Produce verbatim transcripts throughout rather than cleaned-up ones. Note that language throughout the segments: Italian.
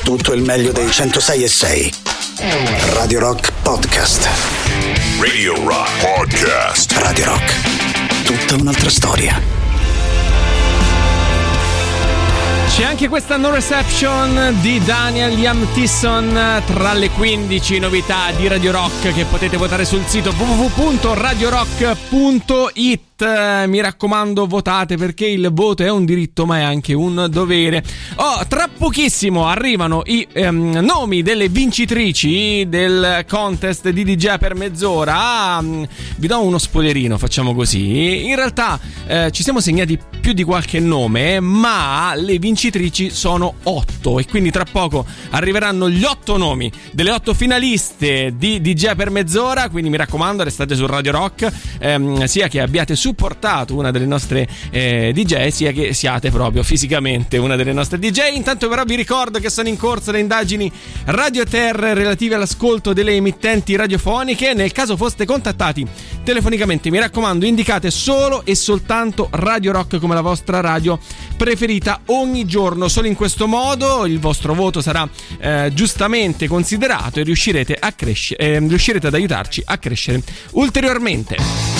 tutto il meglio dei centosei e sei. Radio Rock Podcast. Radio Rock Podcast. Radio Rock. Tutta un'altra storia. C'è anche questa No Reception di Daniel Liam Tisson tra le quindici novità di Radio Rock che potete votare sul sito w w w punto radio rock punto it. Mi raccomando, votate, perché il voto è un diritto ma è anche un dovere. Oh, tra pochissimo arrivano i ehm, nomi delle vincitrici del contest di D J per mezz'ora. Ah, vi do uno spoilerino, facciamo così. In realtà eh, ci siamo segnati più di qualche nome, ma le vincitrici sono otto e quindi tra poco arriveranno gli otto nomi delle otto finaliste di D J per mezz'ora. Quindi mi raccomando, restate su Radio Rock, ehm, sia che abbiate supportato una delle nostre eh, D J, sia che siate proprio fisicamente una delle nostre D J. Intanto però vi ricordo che sono in corso le indagini Radio Terra relative all'ascolto delle emittenti radiofoniche. Nel caso foste contattati telefonicamente, mi raccomando, indicate solo e soltanto Radio Rock come la vostra radio preferita ogni giorno. Solo in questo modo il vostro voto sarà eh, giustamente considerato e riuscirete a crescere, eh, riuscirete ad aiutarci a crescere ulteriormente.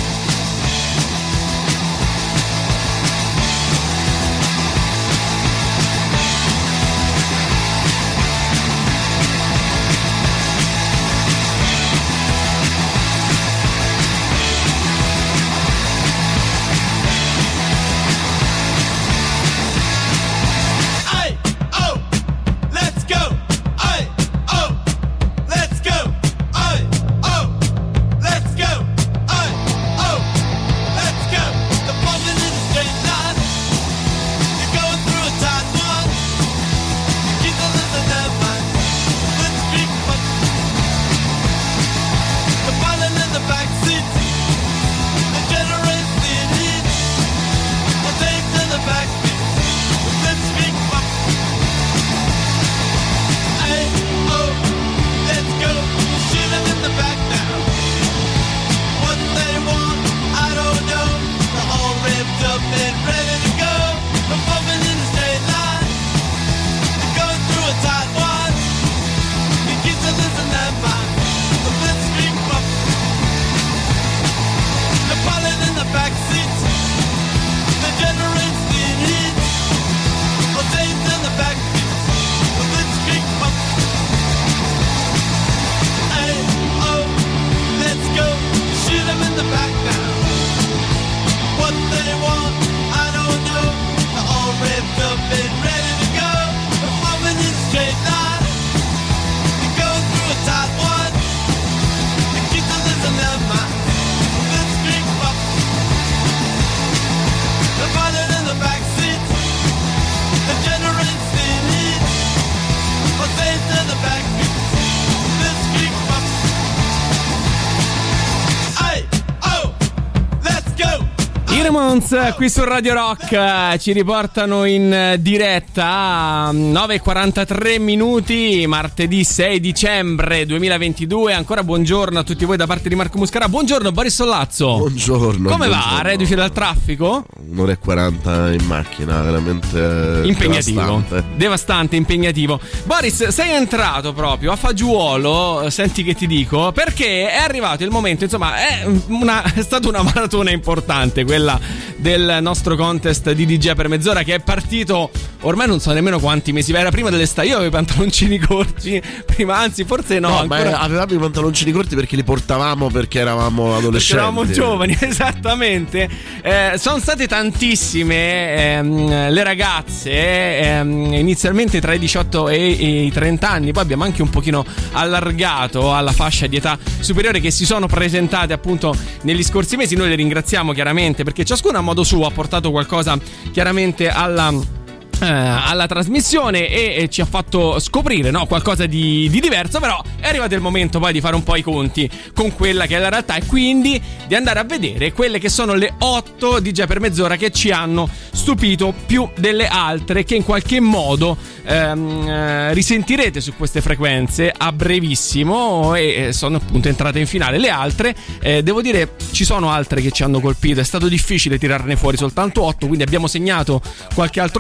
Qui su Radio Rock ci riportano in diretta a nove e quarantatré minuti, martedì sei dicembre duemilaventidue. Ancora buongiorno a tutti voi da parte di Marco Muscara. Buongiorno Boris Sollazzo. Buongiorno. Come buongiorno. va? Reduce dal traffico? Un'ora e quaranta in macchina, veramente impegnativo, devastante. devastante, impegnativo. Boris, sei entrato proprio a fagiolo, senti che ti dico, perché è arrivato il momento, insomma, è, una, è stata una maratona importante quella del nostro contest di D J per mezz'ora, che è partito ormai non so nemmeno quanti mesi, era prima dell'estate. Io avevo i pantaloncini corti prima, anzi forse no, no ancora... ma avevamo i pantaloncini corti perché li portavamo perché eravamo adolescenti, perché eravamo giovani, esattamente. Eh, sono state tantissime ehm, le ragazze ehm, inizialmente tra i diciotto e i trenta anni, poi abbiamo anche un pochino allargato alla fascia di età superiore, che si sono presentate appunto negli scorsi mesi. Noi le ringraziamo chiaramente perché ciascuna a modo suo ha portato qualcosa chiaramente alla Uh, alla trasmissione e, e ci ha fatto scoprire, no, qualcosa di, di diverso. Però è arrivato il momento poi di fare un po' i conti con quella che è la realtà e quindi di andare a vedere quelle che sono le otto D J per mezz'ora che ci hanno stupito più delle altre, che in qualche modo ehm, eh, risentirete su queste frequenze a brevissimo, e sono appunto entrate in finale. Le altre eh, devo dire ci sono altre che ci hanno colpito, è stato difficile tirarne fuori soltanto otto, quindi abbiamo segnato qualche altro nome.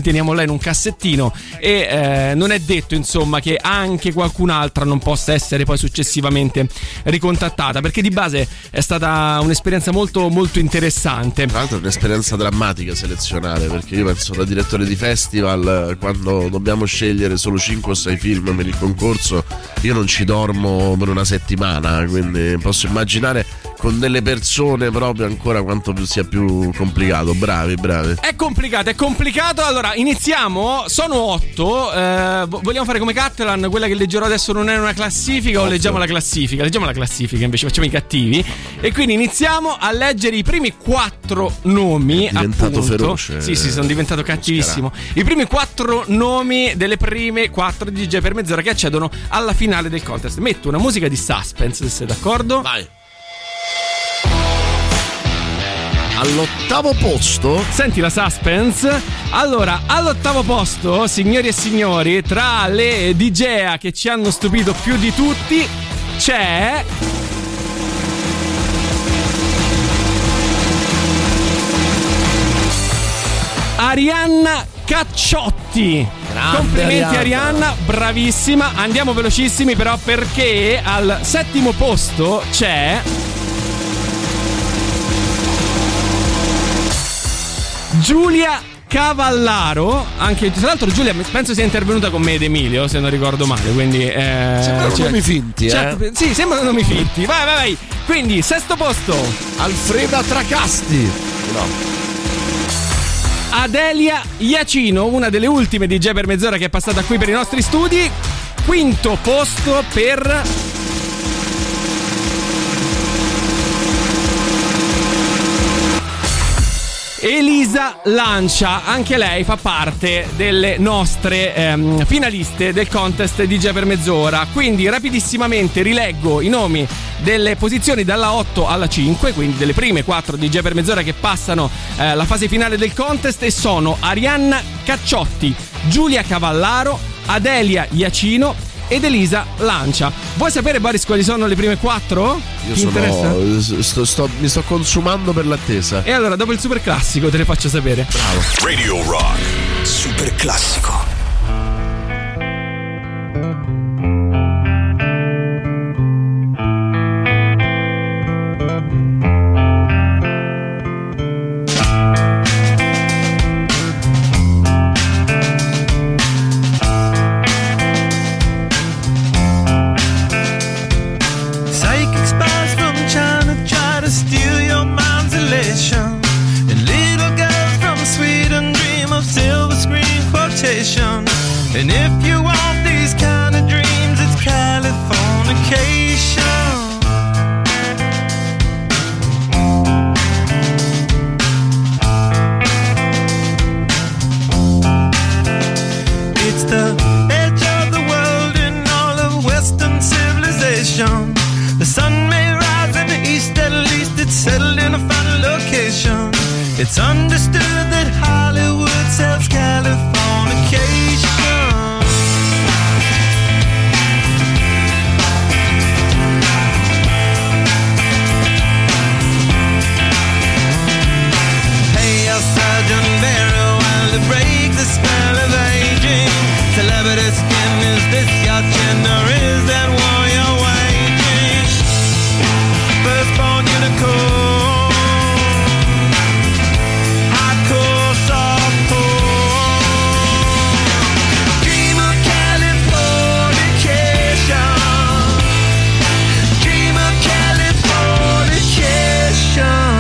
quindi teniamola in un cassettino e eh, non è detto insomma che anche qualcun'altra non possa essere poi successivamente ricontattata, perché di base è stata un'esperienza molto molto interessante. Tra l'altro è un'esperienza drammatica selezionare, perché io penso da direttore di festival, quando dobbiamo scegliere solo cinque o sei film per il concorso, io non ci dormo per una settimana, quindi posso immaginare con delle persone proprio ancora quanto più sia più complicato. Bravi, bravi. È complicato, è complicato. Allora, iniziamo. Sono otto. Eh, vogliamo fare come Catalan? Quella che leggerò adesso non è una classifica, otto. O leggiamo la classifica? Leggiamo la classifica, invece facciamo i cattivi. E quindi iniziamo a leggere i primi quattro nomi. È diventato appunto. feroce. Sì, sì, sono diventato cattivissimo. I primi quattro nomi delle prime quattro D J per mezz'ora che accedono alla finale del contest. Metto una musica di suspense, se sei d'accordo. Vai. All'ottavo posto, senti la suspense. Allora, all'ottavo posto, signori e signori, tra le D J che ci hanno stupito più di tutti c'è Arianna Cacciotti. Grande Complimenti Arianna. Arianna, bravissima. Andiamo velocissimi però, perché al settimo posto c'è Giulia Cavallaro. Anche tra l'altro Giulia penso sia intervenuta con me ed Emilio, se non ricordo male, quindi eh, sembrano cioè, nomi finti, cioè, eh? Sì, sembrano nomi finti. Vai, vai, vai. Quindi sesto posto Alfreda Tracasti. No. Adelia Iacino, una delle ultime D J per mezz'ora che è passata qui per i nostri studi. Quinto posto per Elisa Lancia, anche lei fa parte delle nostre ehm, finaliste del contest D J per mezz'ora. Quindi rapidissimamente rileggo i nomi delle posizioni dalla otto alla cinque, quindi delle prime quattro D J per mezz'ora che passano eh, la fase finale del contest, e sono Arianna Cacciotti, Giulia Cavallaro, Adelia Iacino ed Elisa Lancia. Vuoi sapere, Boris, quali sono le prime quattro? Io Ti sono interessa? sto, sto, mi sto consumando per l'attesa. E allora dopo il super classico te le faccio sapere. Bravo. Radio Rock. Super classico. And if you want these kind of dreams, it's Californication. It's the edge of the world in all of Western civilization. The sun may rise in the east, at least it's settled in a final location. It's understood that Hollywood sells Californication. Break the spell of aging. Celebrity skin, is this your chin or is that war you're waging? Firstborn unicorn, hardcore, softcore. Dream of Californication. Dream of Californication.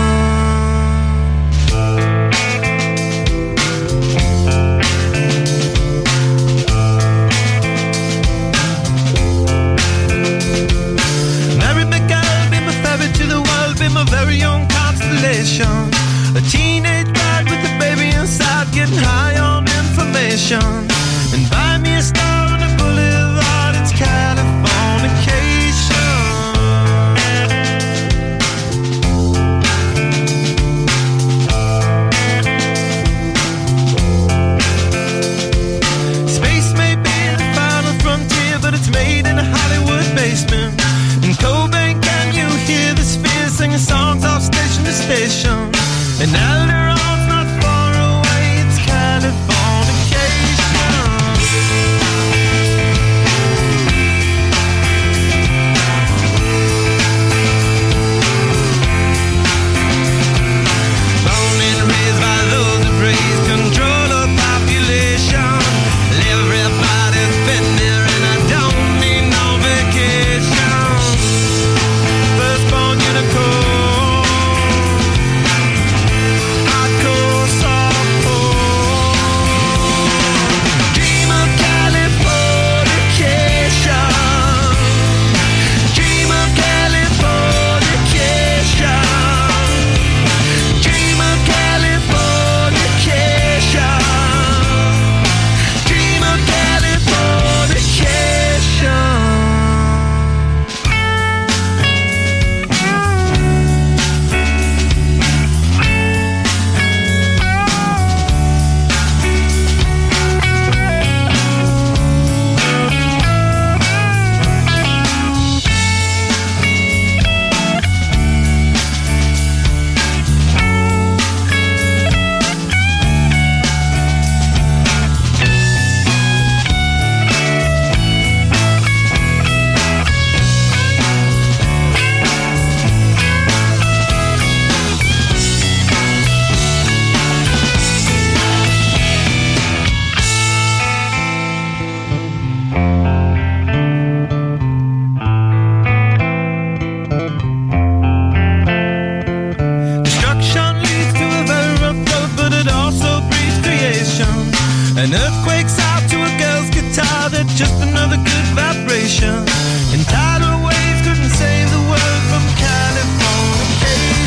vibration, and tidal waves couldn't save the world from Californication.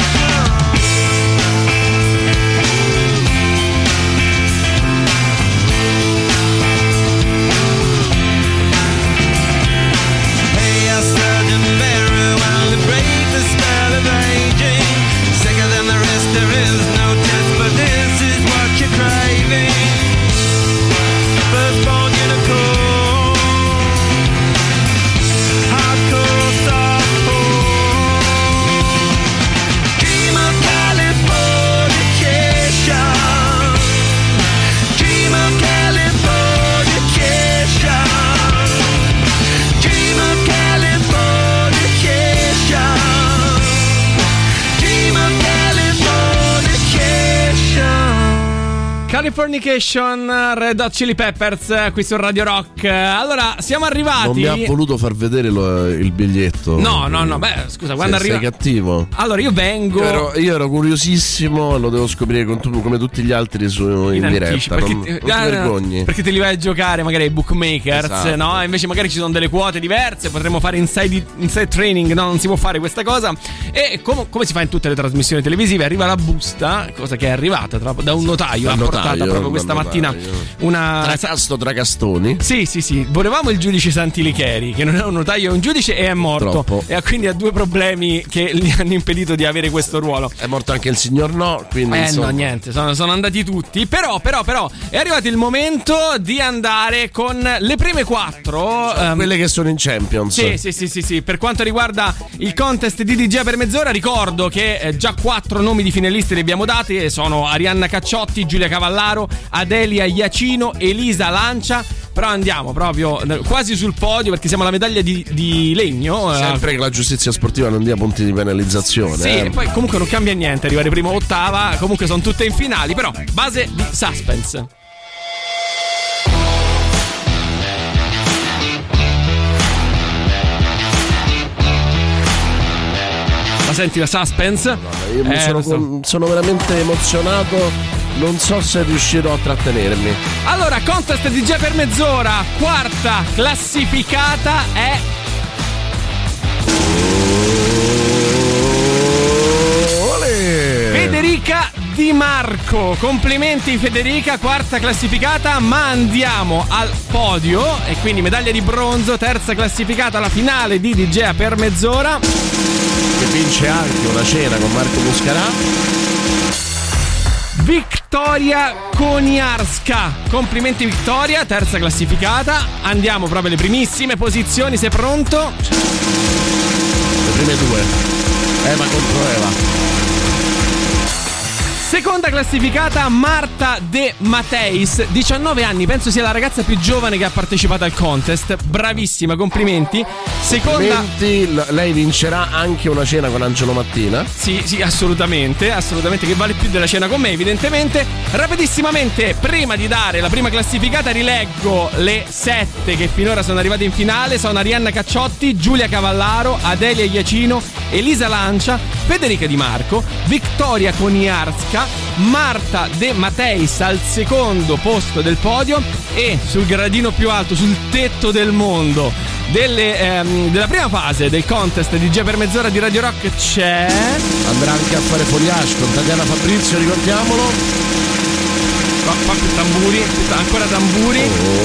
Hey, I studied very well to break the spell of aging. Sicker than the rest, there is no test, but this is what you're craving. Firstborn unicorn, hardcore softcore, dream of Californication, dream of Californication, dream of Californication, dream of Californication. Californication, Red Hot Chili Peppers, qui su Radio Rock. Allora, siamo arrivati. Non mi ha voluto far vedere lo- il biglietto. No, no, no, beh, scusa, quando sei, arriva. sei cattivo. Allora, io vengo. Io ero, io ero curiosissimo, lo devo scoprire con tu- come tutti gli altri su, in, diretta. anticipo, Non, perché, non ti ah, no, vergogni. perché te li vai a giocare magari ai bookmakers, Esatto. no? Invece magari ci sono delle quote diverse, potremmo fare inside, inside training, no? Non si può fare questa cosa. E com- come si fa in tutte le trasmissioni televisive, arriva la busta, cosa che è arrivata tra- da un notaio, l'ha Dal portata notaio, proprio questa dal mattina notaio. una. Tracasto Tracastoni. Sì, sì, sì. Volevamo il giudice Santilicheri, che non è un notaio, è un giudice e è morto. Troppo. E ha quindi ha due problemi che gli hanno impedito di avere questo ruolo. È morto anche il signor No, quindi Eh insomma. no, niente, sono, sono andati tutti. Però, però, però, è arrivato il momento di andare con le prime quattro. ehm, Quelle che sono in Champions. Sì, sì, sì, sì, sì. Per quanto riguarda il contest di D J per mezz'ora, ricordo che eh, già quattro nomi di finalisti li abbiamo dati e sono Arianna Cacciotti, Giulia Cavallaro, Adelia Iacino, Elisa Lancia. Però andiamo proprio eh, quasi sul podio perché siamo alla medaglia di, di legno. eh, Sempre che la giustizia sportiva non dia punti di penalizzazione. Sì, eh. e poi comunque non cambia niente arrivare prima o ottava, comunque sono tutte in finali, però base di suspense. La senti la suspense? Io mi Eh, sono, lo so. con- sono veramente emozionato. Non so se riuscirò a trattenermi. Allora, contest D J per mezz'ora, quarta classificata è Olè! Federica Di Marco. Complimenti Federica, quarta classificata, ma andiamo al podio e quindi medaglia di bronzo, terza classificata alla finale di D J per mezz'ora. Che vince anche una cena con Marco Muscarà. Victoria Koniarska. Complimenti Victoria, terza classificata. Andiamo proprio alle primissime posizioni, sei pronto? Le prime due. Eva contro Eva. Seconda classificata Marta De Mateis, diciannove anni, penso sia la ragazza più giovane che ha partecipato al contest. Bravissima, complimenti. Seconda. Complimenti, l- lei vincerà anche una cena con Angelo Mattina. Sì, sì, assolutamente, assolutamente, che vale più della cena con me, evidentemente. Rapidissimamente, prima di dare la prima classificata, rileggo le sette che finora sono arrivate in finale. Sono Arianna Cacciotti, Giulia Cavallaro, Adelia Iacino, Elisa Lancia, Federica Di Marco, Victoria Koniarska, Marta De Mateis al secondo posto del podio e sul gradino più alto, sul tetto del mondo delle, ehm, della prima fase del contest di D J per mezz'ora di Radio Rock c'è... Andrà anche a fare foliage con Tatiana Fabrizio, ricordiamolo. Qua, qua più tamburi, più- ancora tamburi.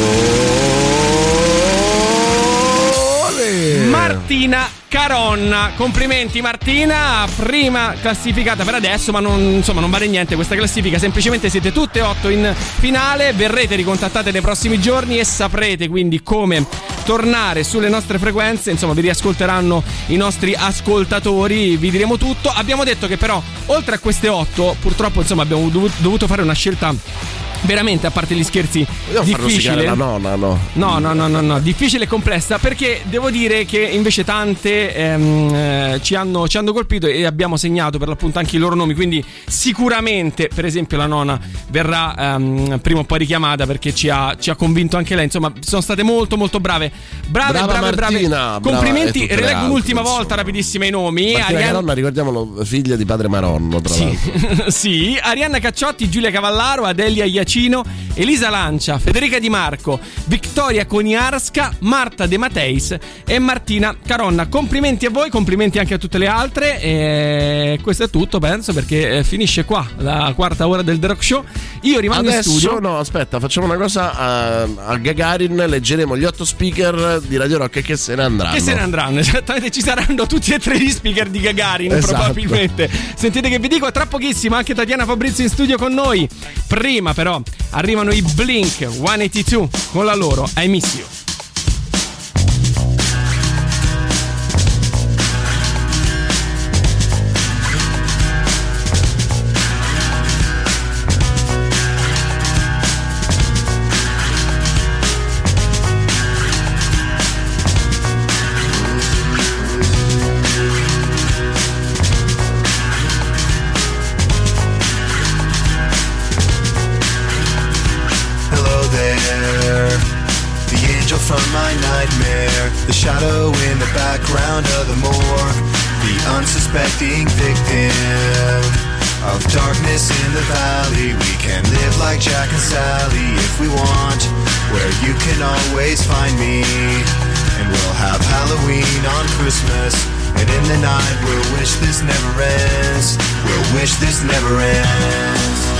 Olè! Martina Caronna, complimenti Martina, prima classificata per adesso, ma non, insomma non vale niente questa classifica, semplicemente siete tutte e otto in finale, verrete ricontattate nei prossimi giorni e saprete quindi come tornare sulle nostre frequenze, insomma vi riascolteranno i nostri ascoltatori, vi diremo tutto. Abbiamo detto che però oltre a queste otto, purtroppo insomma abbiamo dovuto, dovuto fare una scelta veramente, a parte gli scherzi, Devo far rosicare difficile. la nonna, no? No, no, no, no, no, difficile e complessa, perché devo dire che invece tante ehm, eh, ci, hanno, ci hanno colpito e abbiamo segnato per l'appunto anche i loro nomi, quindi sicuramente per esempio la nonna verrà ehm, prima o poi richiamata perché ci ha, ci ha convinto anche lei, insomma sono state molto molto brave, brave, Brava brave, brave. Martina, Complimenti, brava, e tutte le rileggo altre, un'ultima insomma. volta rapidissima i nomi. Martina Arianna- Caronna, ricordiamolo, figlia di padre Maronno, tra Sì, l'altro. sì, Arianna Cacciotti, Giulia Cavallaro, Adelia Iacino, Elisa Lancia, Federica Di Marco, Vittoria Koniarska, Marta De Mateis e Martina Caronna. Complimenti a voi, complimenti anche a tutte le altre. E questo è tutto, penso, perché finisce qua la quarta ora del The Rock Show. Io rimango Adesso, in studio. No, aspetta, facciamo una cosa. A, a Gagarin leggeremo gli otto speaker di Radio Rock che se ne andranno. Che se ne andranno, esattamente. Ci saranno tutti e tre gli speaker di Gagarin, esatto. probabilmente. Sentite che vi dico, tra pochissimo anche Tatiana Fabrizio in studio con noi. Prima però arrivano i Blink centottantadue con la loro I Miss You. From my nightmare, the shadow in the background of the morgue, the unsuspecting victim of darkness in the valley. We can live like Jack and Sally if we want, where you can always find me. And we'll have Halloween on Christmas, and in the night we'll wish this never ends. We'll wish this never ends.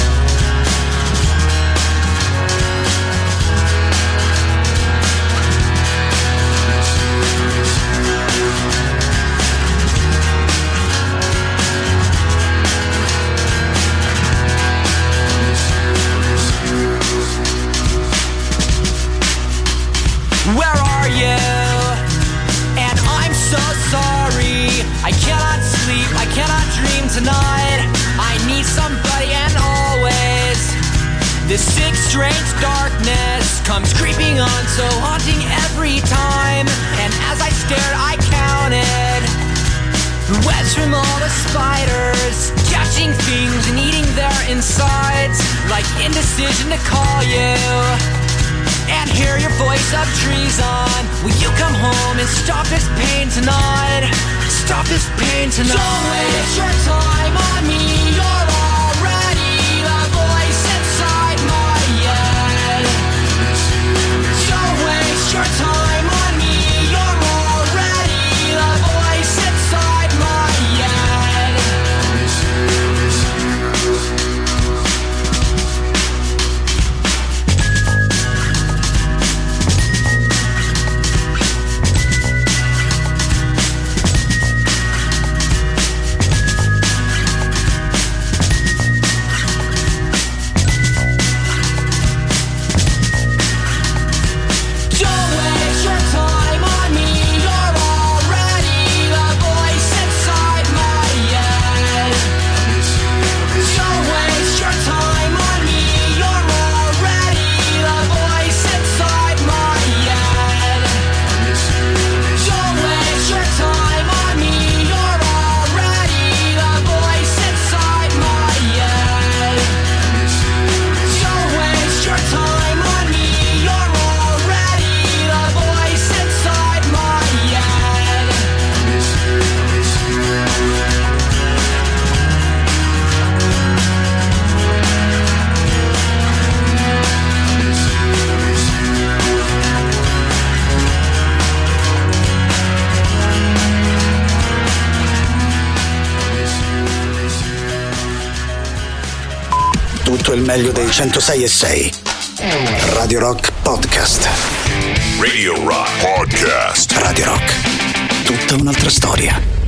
Where are you? And I'm so sorry. I cannot sleep, I cannot dream tonight. I need somebody and always. This sick, strange darkness comes creeping on, so haunting every time. And as I stared, I counted the webs from all the spiders, catching things and eating their insides, like indecision to call you and hear your voice of treason. Will you come home and stop this pain tonight? Stop this pain tonight. Don't waste your time on me. You're already the voice inside my head. Don't waste your time on me. You're already the voice inside my head. Tutto il meglio dei centosei e sei. Radio Rock Podcast. Radio Rock Podcast. Radio Rock. Tutta un'altra storia.